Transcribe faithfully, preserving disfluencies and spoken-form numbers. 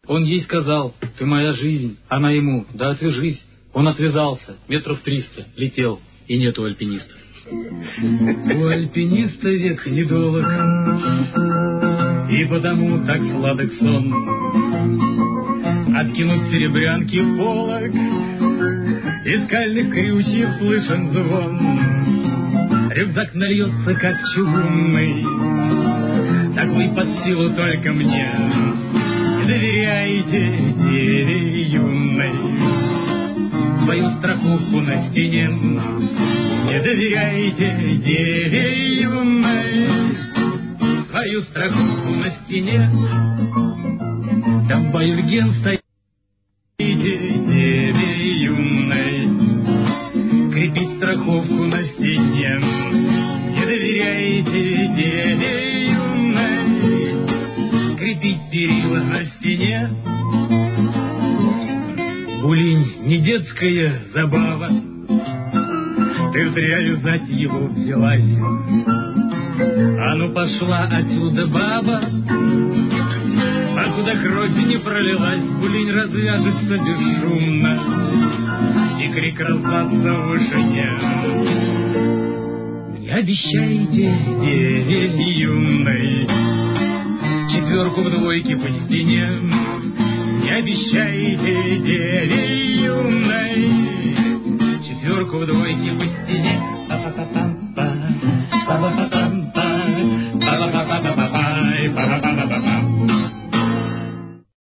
Он ей сказал: ты моя жизнь. Она ему: да отвяжись. Он отвязался, метров триста, летел, и нету альпиниста. У альпиниста век недолог, и потому так сладок сон. Откинут серебрянки в полог, из скальных крючьев слышен звон. Рюкзак нальется, как чугунный, такой под силу только мне. Не доверяйте деве юной свою страховку на стене. Не доверяйте деве юной свою страховку на стене. Там Баюрген стоит деве юной крепить страховку на стене. Не доверяйте деве юной крепить перила на стене. Булинь не детская забава, ты зря вязать его взялась. А ну пошла отсюда, баба, покуда кровь не пролилась. Булинь развяжется бесшумно, и крик раздастся в вышине. Не обещайте деве юной четверку в двойке по стене. Не обещайте деве юной